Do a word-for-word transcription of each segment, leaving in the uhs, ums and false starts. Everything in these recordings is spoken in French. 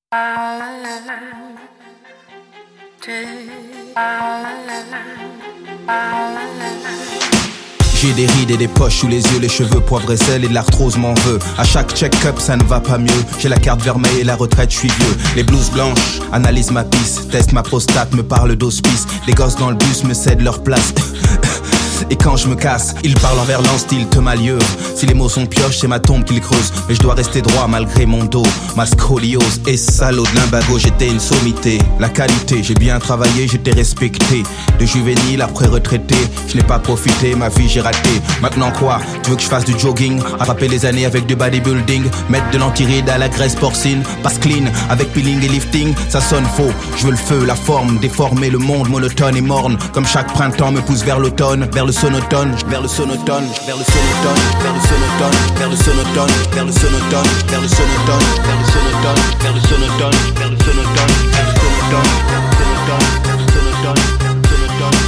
J'ai des rides et des poches sous les yeux, les cheveux poivre et sel et de l'arthrose m'en veut. À chaque check-up ça ne va pas mieux. J'ai la carte vermeille et la retraite, je suis vieux. Les blouses blanches analysent ma pisse, testent ma prostate, me parlent d'hospice. Les gosses dans le bus me cèdent leur place. Et quand je me casse, ils parlent envers l'an style te malieux. Si les mots sont pioches, c'est ma tombe qu'ils creusent. Mais je dois rester droit malgré mon dos. Ma scoliose et salaud de l'imbago, j'étais une sommité. La qualité, j'ai bien travaillé, j'étais respecté. De juvénile après retraité, je n'ai pas profité, ma vie j'ai raté. Maintenant quoi, tu veux que je fasse du jogging, attraper les années avec du bodybuilding, mettre de l'antiride à la graisse porcine, passe clean avec peeling et lifting, ça sonne faux. Je veux le feu, la forme, déformer le monde monotone et morne. Comme chaque printemps me pousse vers l'automne, vers le sonotone, vers le sonotone, vers le sonotone, vers le sonotone, vers le sonotone, vers le sonotone, vers le sonotone, vers le sonotone, vers le sonotone, vers le sonotone, vers le sonotone, vers le sonotone, sonotone, sonotone.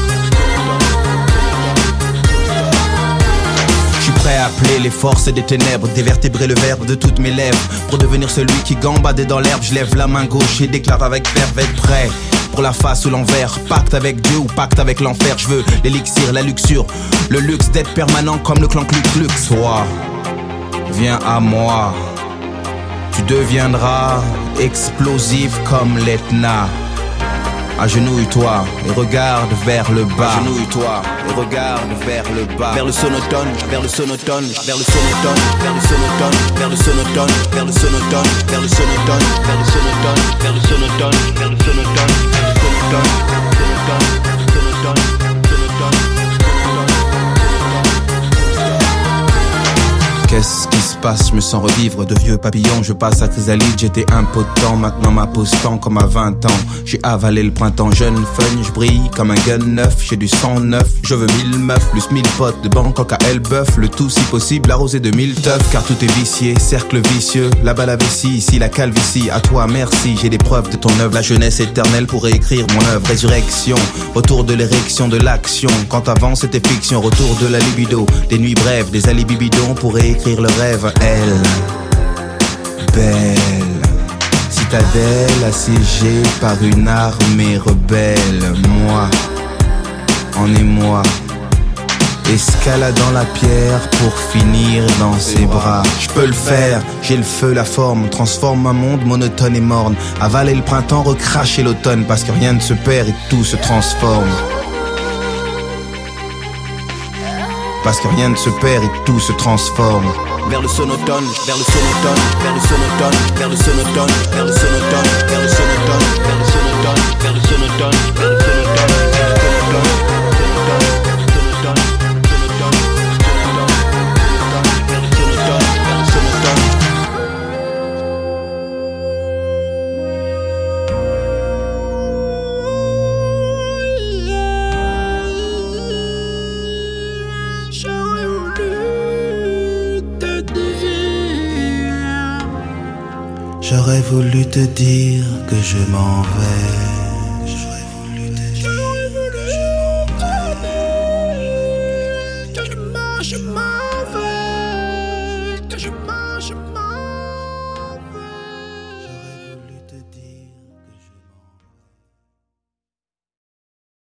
Je suis prêt à appeler les forces des ténèbres, dévertébrer le verbe de toutes mes lèvres. Pour devenir celui qui gambade dans l'herbe, je lève la main gauche et déclare avec verve être prêt. Pour la face ou l'envers, pacte avec Dieu ou pacte avec l'enfer. Je veux l'élixir, la luxure, le luxe d'être permanent comme le clan Klux Klux. Toi, viens à moi, tu deviendras explosif comme l'Etna. Agenouille-toi et regarde vers le bas. Agenouille-toi et regarde vers le bas. Vers le sonotone, vers le sonotone, vers le sonotone, vers le sonotone, vers le sonotone, vers le sonotone, vers le sonotone, vers le sonotone, vers le sonotone, vers le sonotone, vers le sonotone, sonotone, sonotone, sonotone. Qu'est-ce qui se passe? Je me sens revivre de vieux papillons. Je passe à chrysalide, j'étais impotent. Maintenant ma pose tend comme à vingt ans. J'ai avalé le printemps jeune, fun, je brille comme un gun neuf. J'ai du sang neuf, je veux mille meufs, plus mille potes de Bangkok à Elbeuf. Le tout si possible arrosé de mille teufs. Car tout est vicié, cercle vicieux. Là-bas la vessie, ici la calvitie. À toi merci, j'ai des preuves de ton œuvre. La jeunesse éternelle pour réécrire mon œuvre. Résurrection, retour de l'érection de l'action. Quand avant c'était fiction, retour de la libido. Des nuits brèves, des alibis bidons pour réécrire le rêve. Elle, belle, citadelle assiégée par une armée rebelle. Moi, en émoi, escaladant la pierre pour finir dans ses bras. Je peux le faire, j'ai le feu, la forme, transforme un monde monotone et morne. Avaler le printemps, recracher l'automne, parce que rien ne se perd et tout se transforme. Parce que rien ne se perd et tout se transforme. Vers le sonotone, vers le sonotone, vers le sonotone, vers le sonotone, vers le sonotone, vers le sonotone, vers le sonotone, vers le sonotone, vers le sonotone, J'aurais voulu te dire que je m'en vais.